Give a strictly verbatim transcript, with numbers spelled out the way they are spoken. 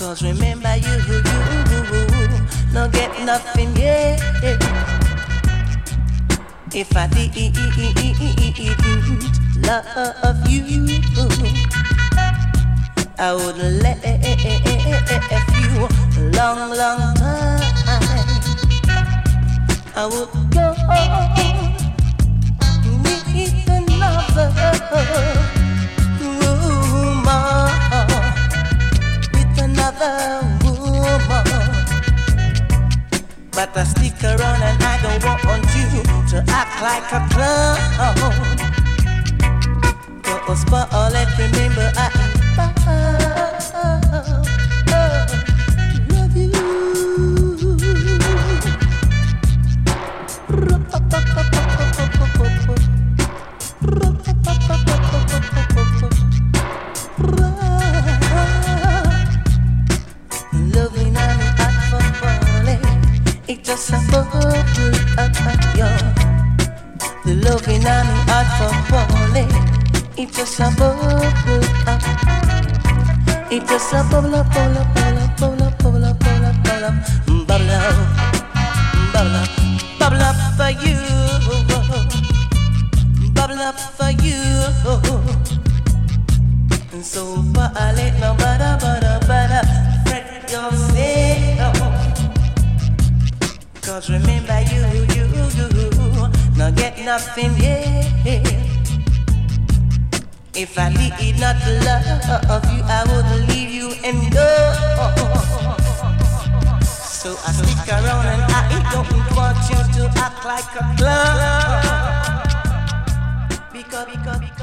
Cause remember you, you, you, no get nothing, yeah. If I didn't love you, I would left you long, long time. I would go with another woman, with another woman. But I stick around and I don't want you to act like a clown. Cause for all that, remember I love you. Loving and hot for falling, it just a bubble up yo. The loving and hot for falling, it just a bubble up. It just a bubble up, bubble up, bubble up, bubble up, bubble up, bubble up, bubble up, bubble up, bubble up, bubble up for you, bubble up for you. And so far I let no bother, bother, bother fret yourself. Cause remember you, you, you, no get nothing, yeah. If I did not love you, I would leave you and go. So I stick around and I don't want you to act like a clown. Because, because, because